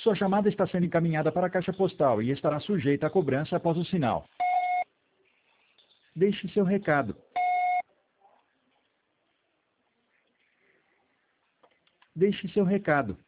Sua chamada está sendo encaminhada para a caixa postal e estará sujeita a cobrança após o sinal. Deixe seu recado. Deixe seu recado.